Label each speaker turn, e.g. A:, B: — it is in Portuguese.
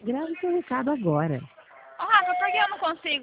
A: Grave seu recado agora.
B: Ô, Rafa, por que eu não consigo